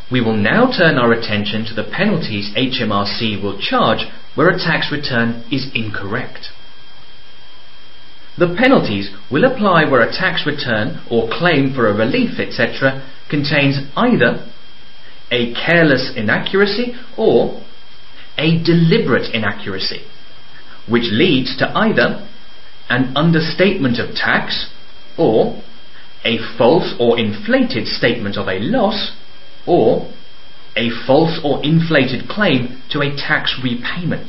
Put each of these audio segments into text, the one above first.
We will now turn our attention to the penalties HMRC will charge where a tax return is incorrect. The penalties will apply where a tax return or claim for a relief, etc., contains either a careless inaccuracy or a deliberate inaccuracy, which leads to either an understatement of tax or a false or inflated statement of a loss or a false or inflated claim to a tax repayment.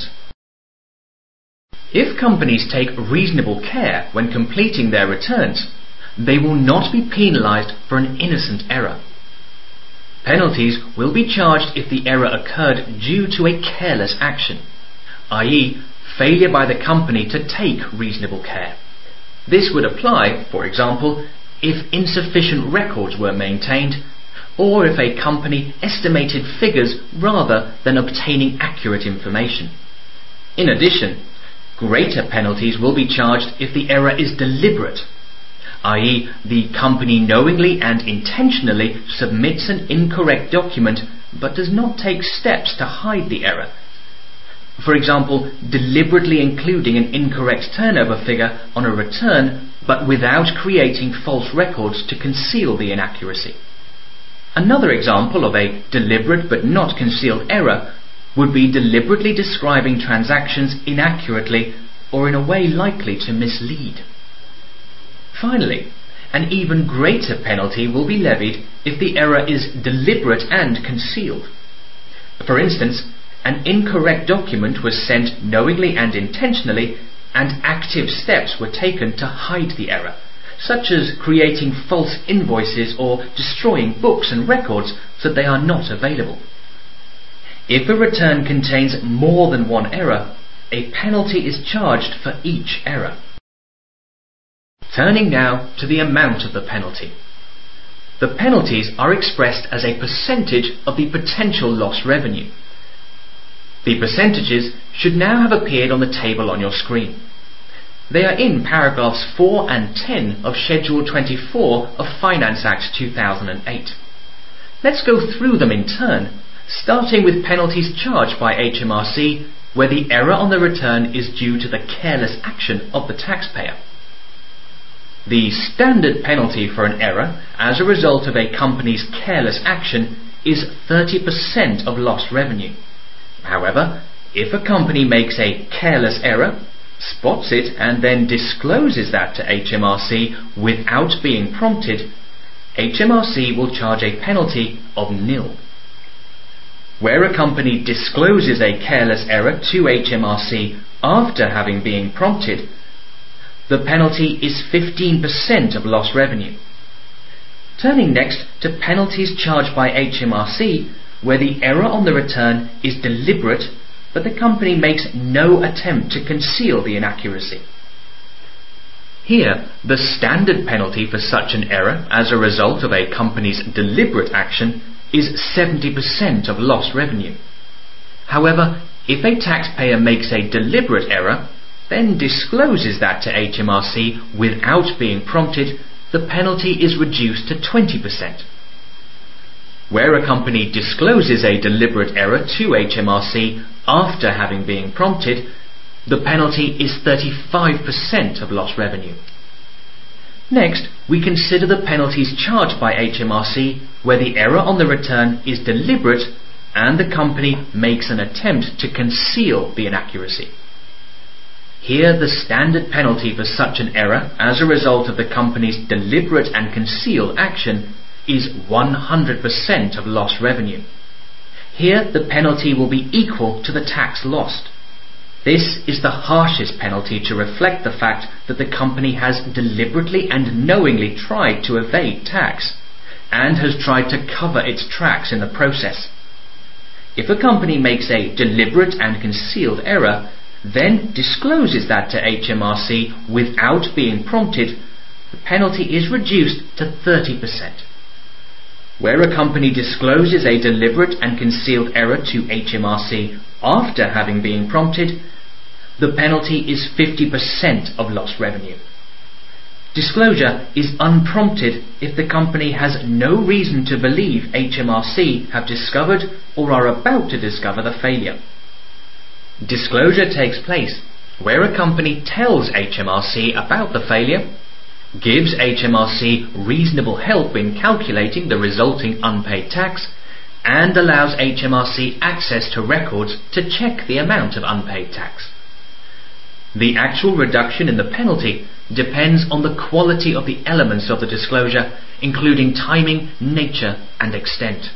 If companies take reasonable care when completing their returns, they will not be penalised for an innocent error. Penalties will be charged if the error occurred due to a careless action, i.e., failure by the company to take reasonable care. This would apply, for example, if insufficient records were maintained, or if a company estimated figures rather than obtaining accurate information. In addition, greater penalties will be charged if the error is deliberate, i.e., the company knowingly and intentionally submits an incorrect document but does not take steps to hide the error. For example, deliberately including an incorrect turnover figure on a return but without creating false records to conceal the inaccuracy. Another example of a deliberate but not concealed error would be deliberately describing transactions inaccurately or in a way likely to mislead. Finally, an even greater penalty will be levied if the error is deliberate and concealed. For instance, an incorrect document was sent knowingly and intentionally, and active steps were taken to hide the error, such as creating false invoices or destroying books and records so that they are not available. If a return contains more than one error, a penalty is charged for each error. Turning now to the amount of the penalty. The penalties are expressed as a percentage of the potential lost revenue. The percentages should now have appeared on the table on your screen. They are in paragraphs 4 and 10 of Schedule 24 of Finance Act 2008. Let's go through them in turn, starting with penalties charged by HMRC where the error on the return is due to the careless action of the taxpayer. The standard penalty for an error as a result of a company's careless action is 30% of lost revenue. However, if a company makes a careless error, spots it and then discloses that to HMRC without being prompted, HMRC will charge a penalty of nil. Where a company discloses a careless error to HMRC after having been prompted, the penalty is 15% of lost revenue. Turning next to penalties charged by HMRC where the error on the return is deliberate but the company makes no attempt to conceal the inaccuracy. Here, the standard penalty for such an error as a result of a company's deliberate action is 70% of lost revenue. However, if a taxpayer makes a deliberate error, then discloses that to HMRC without being prompted, the penalty is reduced to 20%. Where a company discloses a deliberate error to HMRC after having been prompted, the penalty is 35% of lost revenue. Next, we consider the penalties charged by HMRC where the error on the return is deliberate and the company makes an attempt to conceal the inaccuracy. Here, the standard penalty for such an error as a result of the company's deliberate and concealed action is 100% of lost revenue. Here, the penalty will be equal to the tax lost. This is the harshest penalty to reflect the fact that the company has deliberately and knowingly tried to evade tax and has tried to cover its tracks in the process. If a company makes a deliberate and concealed error, then discloses that to HMRC without being prompted, the penalty is reduced to 30%. Where a company discloses a deliberate and concealed error to HMRC after having been prompted, the penalty is 50% of lost revenue. Disclosure is unprompted if the company has no reason to believe HMRC have discovered or are about to discover the failure. Disclosure takes place where a company tells HMRC about the failure, gives HMRC reasonable help in calculating the resulting unpaid tax, and allows HMRC access to records to check the amount of unpaid tax. The actual reduction in the penalty depends on the quality of the elements of the disclosure, including timing, nature, and extent.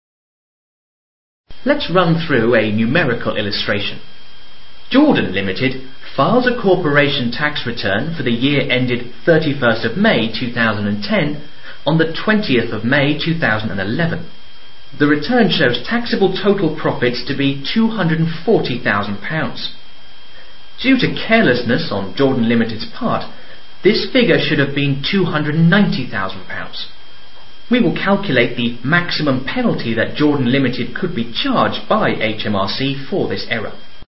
Let's run through a numerical illustration. Jordan Limited files a corporation tax return for the year ended 31st of May 2010 on the 20th of May 2011. The return shows taxable total profits to be £240,000. Due to carelessness on Jordan Limited's part, this figure should have been £290,000. We will calculate the maximum penalty that Jordan Limited could be charged by HMRC for this error.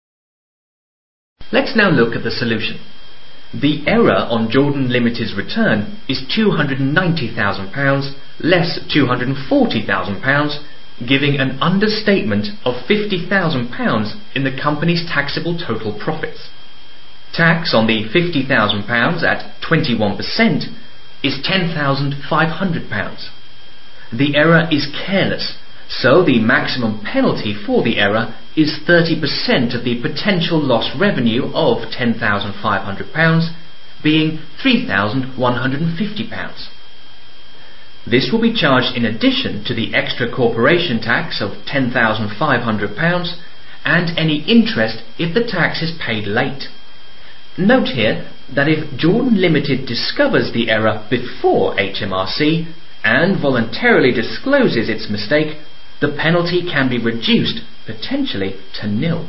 Let's now look at the solution. The error on Jordan Limited's return is £290,000 less £240,000, giving an understatement of £50,000 in the company's taxable total profits. Tax on the £50,000 at 21% is £10,500. The error is careless, so the maximum penalty for the error is 30% of the potential lost revenue of £10,500, being £3,150. This will be charged in addition to the extra corporation tax of £10,500 and any interest if the tax is paid late. Note here that if Jordan Limited discovers the error before HMRC and voluntarily discloses its mistake, the penalty can be reduced, potentially to nil.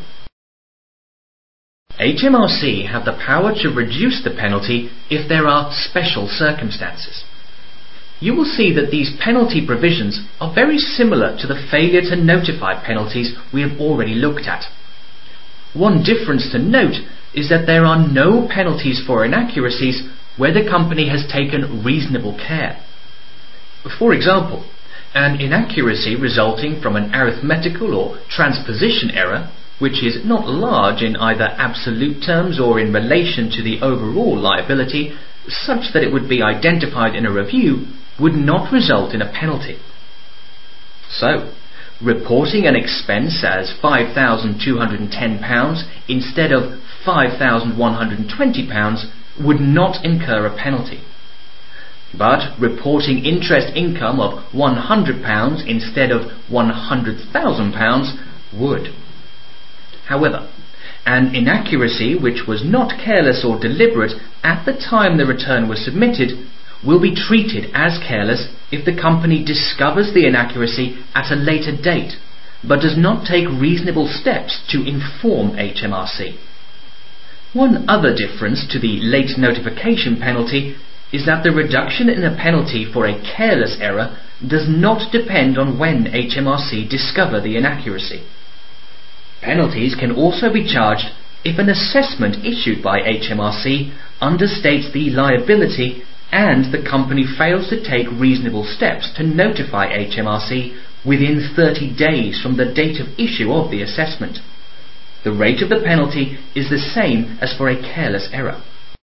HMRC have the power to reduce the penalty if there are special circumstances. You will see that these penalty provisions are very similar to the failure to notify penalties we have already looked at. One difference to note is that there are no penalties for inaccuracies where the company has taken reasonable care. For example, an inaccuracy resulting from an arithmetical or transposition error, which is not large in either absolute terms or in relation to the overall liability, such that it would be identified in a review, would not result in a penalty. So, reporting an expense as £5,210 instead of £5,120 would not incur a penalty. But reporting interest income of £100 instead of £100,000 would. However, an inaccuracy which was not careless or deliberate at the time the return was submitted will be treated as careless if the company discovers the inaccuracy at a later date, but does not take reasonable steps to inform HMRC. One other difference to the late notification penalty is that the reduction in a penalty for a careless error does not depend on when HMRC discover the inaccuracy. Penalties can also be charged if an assessment issued by HMRC understates the liability and the company fails to take reasonable steps to notify HMRC within 30 days from the date of issue of the assessment. The rate of the penalty is the same as for a careless error.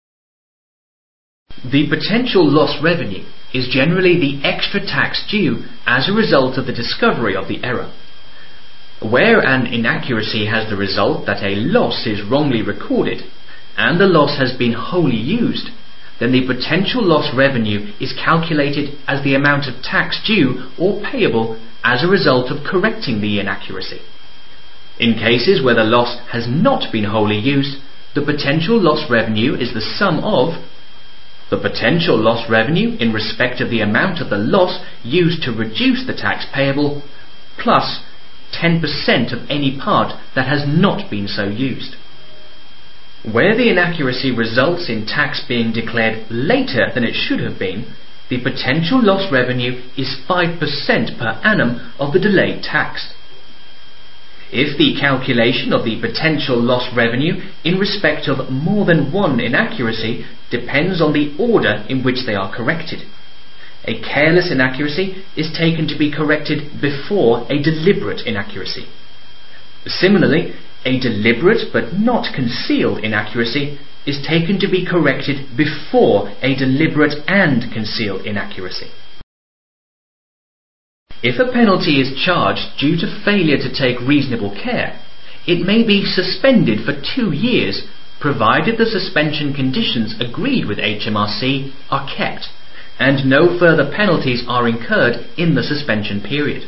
The potential lost revenue is generally the extra tax due as a result of the discovery of the error. Where an inaccuracy has the result that a loss is wrongly recorded and the loss has been wholly used, then the potential lost revenue is calculated as the amount of tax due or payable as a result of correcting the inaccuracy. In cases where the loss has not been wholly used, the potential lost revenue is the sum of the potential lost revenue in respect of the amount of the loss used to reduce the tax payable plus 10% of any part that has not been so used. Where the inaccuracy results in tax being declared later than it should have been, the potential lost revenue is 5% per annum of the delayed tax. If the calculation of the potential lost revenue in respect of more than one inaccuracy depends on the order in which they are corrected. A careless inaccuracy is taken to be corrected before a deliberate inaccuracy. Similarly, a deliberate but not concealed inaccuracy is taken to be corrected before a deliberate and concealed inaccuracy. If a penalty is charged due to failure to take reasonable care, it may be suspended for 2 years, provided the suspension conditions agreed with HMRC are kept, and no further penalties are incurred in the suspension period.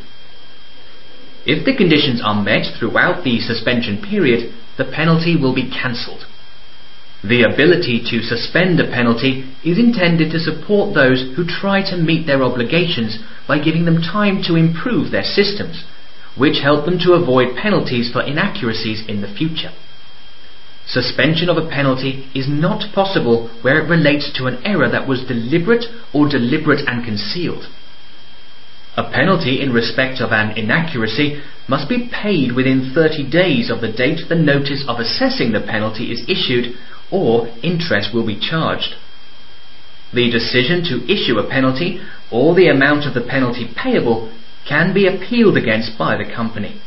If the conditions are met throughout the suspension period, the penalty will be cancelled. The ability to suspend a penalty is intended to support those who try to meet their obligations by giving them time to improve their systems, which help them to avoid penalties for inaccuracies in the future. Suspension of a penalty is not possible where it relates to an error that was deliberate or deliberate and concealed. A penalty in respect of an inaccuracy must be paid within 30 days of the date the notice of assessing the penalty is issued, or interest will be charged. The decision to issue a penalty or the amount of the penalty payable can be appealed against by the company.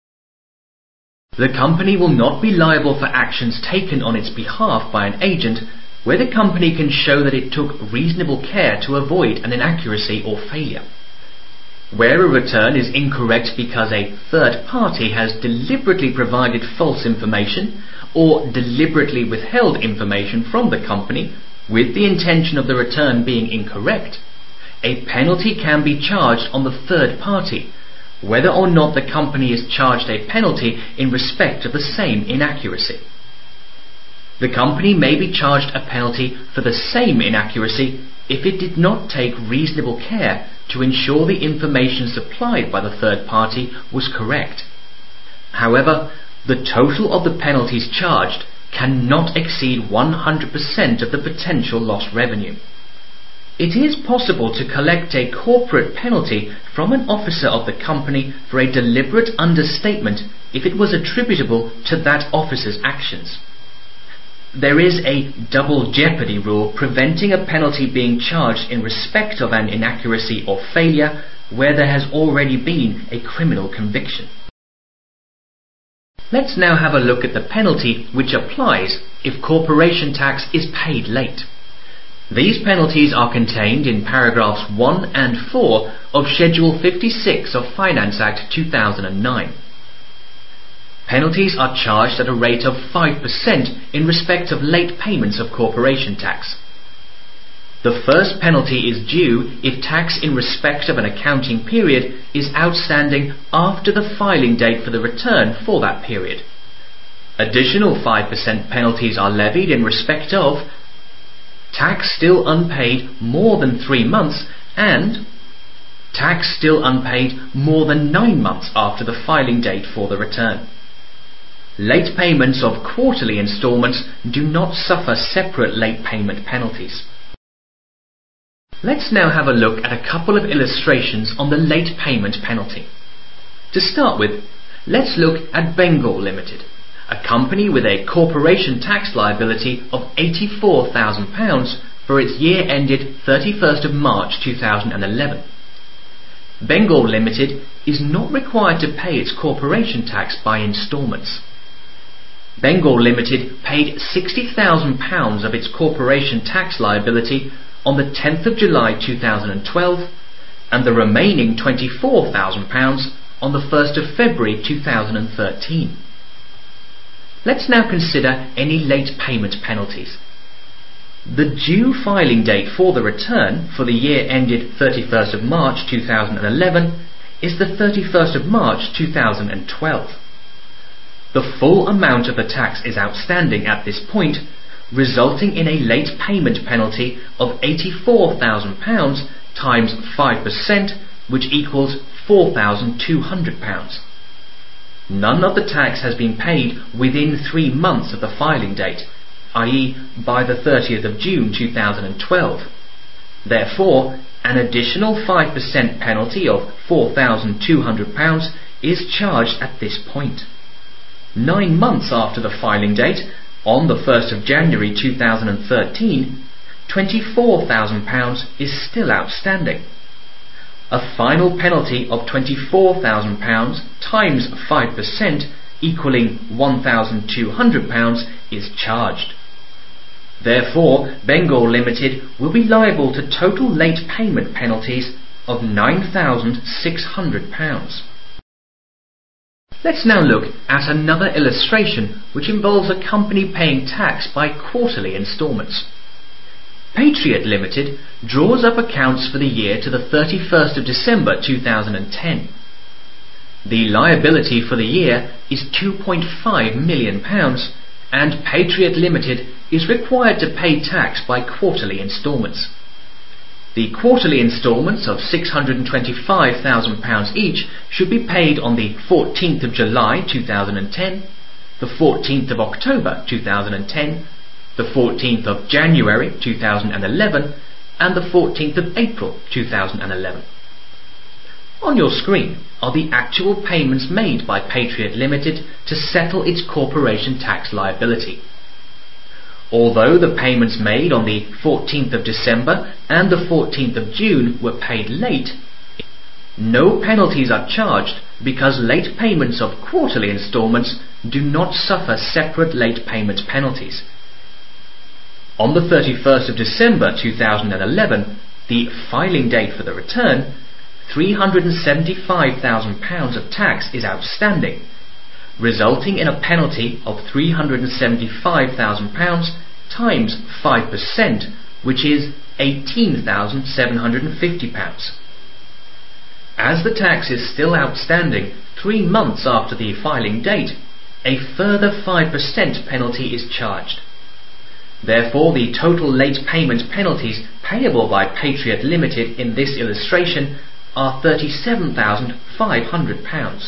The company will not be liable for actions taken on its behalf by an agent where the company can show that it took reasonable care to avoid an inaccuracy or failure. Where a return is incorrect because a third party has deliberately provided false information or deliberately withheld information from the company with the intention of the return being incorrect, a penalty can be charged on the third party, whether or not the company is charged a penalty in respect of the same inaccuracy. The company may be charged a penalty for the same inaccuracy if it did not take reasonable care to ensure the information supplied by the third party was correct. However, the total of the penalties charged cannot exceed 100% of the potential lost revenue. It is possible to collect a corporate penalty from an officer of the company for a deliberate understatement if it was attributable to that officer's actions. There is a double jeopardy rule preventing a penalty being charged in respect of an inaccuracy or failure where there has already been a criminal conviction. Let's now have a look at the penalty which applies if corporation tax is paid late. These penalties are contained in paragraphs 1 and 4 of Schedule 56 of Finance Act 2009. Penalties are charged at a rate of 5% in respect of late payments of corporation tax. The first penalty is due if tax in respect of an accounting period is outstanding after the filing date for the return for that period. Additional 5% penalties are levied in respect of tax still unpaid more than 3 months and tax still unpaid more than 9 months after the filing date for the return. Late payments of quarterly instalments do not suffer separate late payment penalties. Let's now have a look at a couple of illustrations on the late payment penalty. To start with, let's look at Bengal Limited, a company with a corporation tax liability of £84,000 for its year ended 31st of March 2011. Bengal Limited is not required to pay its corporation tax by instalments. Bengal Limited paid £60,000 of its corporation tax liability on the 10th of July 2012 and the remaining £24,000 on the 1st of February 2013. Let's now consider any late payment penalties. The due filing date for the return for the year ended 31st of March 2011 is the 31st of March 2012. The full amount of the tax is outstanding at this point, resulting in a late payment penalty of £84,000 times 5%, which equals £4,200. None of the tax has been paid within 3 months of the filing date, i.e. by the 30th of June 2012. Therefore, an additional 5% penalty of £4,200 is charged at this point. 9 months after the filing date, on the 1st of January 2013, £24,000 is still outstanding. A final penalty of £24,000 times 5%, equaling £1,200, is charged. Therefore, Bengal Limited will be liable to total late payment penalties of £9,600. Let's now look at another illustration which involves a company paying tax by quarterly instalments. Patriot Limited draws up accounts for the year to the 31st of December 2010. The liability for the year is £2.5 million, and Patriot Limited is required to pay tax by quarterly instalments. The quarterly instalments of £625,000 each should be paid on the 14th of July 2010, the 14th of October 2010, the 14th of January 2011, and the 14th of April 2011. On your screen are the actual payments made by Patriot Limited to settle its corporation tax liability. Although the payments made on the 14th of December and the 14th of June were paid late, no penalties are charged because late payments of quarterly instalments do not suffer separate late payment penalties. On the 31st of December 2011, the filing date for the return, £375,000 of tax is outstanding, resulting in a penalty of £375,000 times 5%, which is £18,750. As the tax is still outstanding 3 months after the filing date, a further 5% penalty is charged. Therefore, the total late payment penalties payable by Patriot Limited in this illustration are £37,500.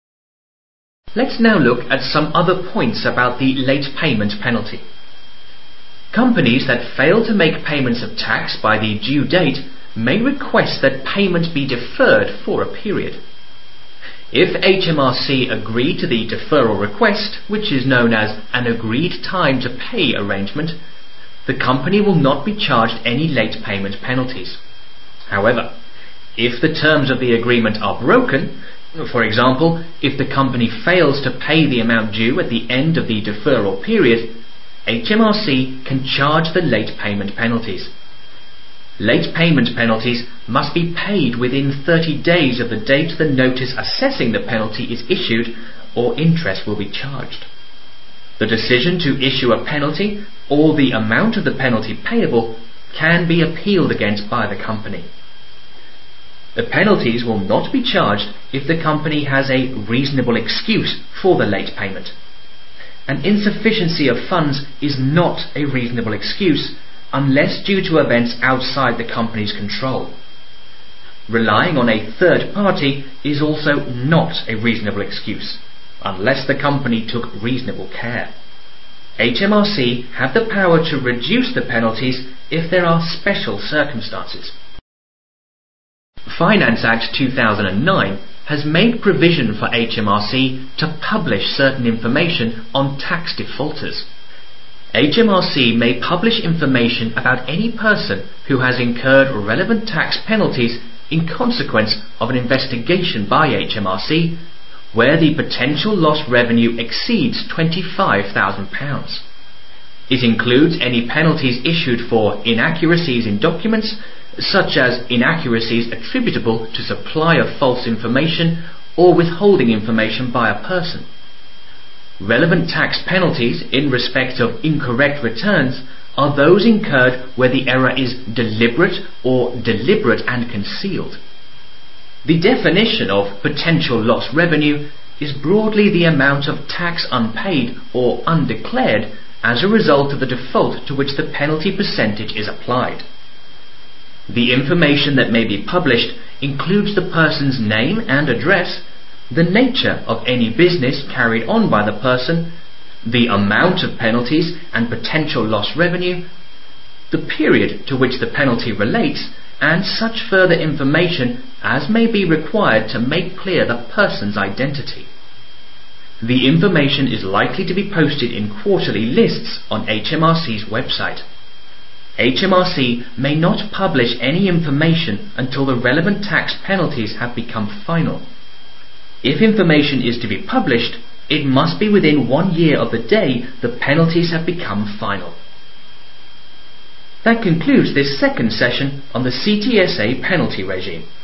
Let's now look at some other points about the late payment penalty. Companies that fail to make payments of tax by the due date may request that payment be deferred for a period. If HMRC agree to the deferral request, which is known as an agreed time to pay arrangement, the company will not be charged any late payment penalties. However, if the terms of the agreement are broken, for example, if the company fails to pay the amount due at the end of the deferral period, HMRC can charge the late payment penalties. Late payment penalties must be paid within 30 days of the date the notice assessing the penalty is issued, or interest will be charged. The decision to issue a penalty or the amount of the penalty payable can be appealed against by the company. The penalties will not be charged if the company has a reasonable excuse for the late payment. An insufficiency of funds is not a reasonable excuse unless due to events outside the company's control. Relying on a third party is also not a reasonable excuse unless the company took reasonable care. HMRC have the power to reduce the penalties if there are special circumstances. Finance Act 2009 has made provision for HMRC to publish certain information on tax defaulters. HMRC may publish information about any person who has incurred relevant tax penalties in consequence of an investigation by HMRC where the potential lost revenue exceeds £25,000. It includes any penalties issued for inaccuracies in documents, such as inaccuracies attributable to supply of false information or withholding information by a person. Relevant tax penalties in respect of incorrect returns are those incurred where the error is deliberate or deliberate and concealed. The definition of potential lost revenue is broadly the amount of tax unpaid or undeclared as a result of the default to which the penalty percentage is applied. The information that may be published includes the person's name and address, the nature of any business carried on by the person, the amount of penalties and potential lost revenue, the period to which the penalty relates, and such further information as may be required to make clear the person's identity. The information is likely to be posted in quarterly lists on HMRC's website. HMRC may not publish any information until the relevant tax penalties have become final. If information is to be published, it must be within 1 year of the day the penalties have become final. That concludes this second session on the CTSA penalty regime.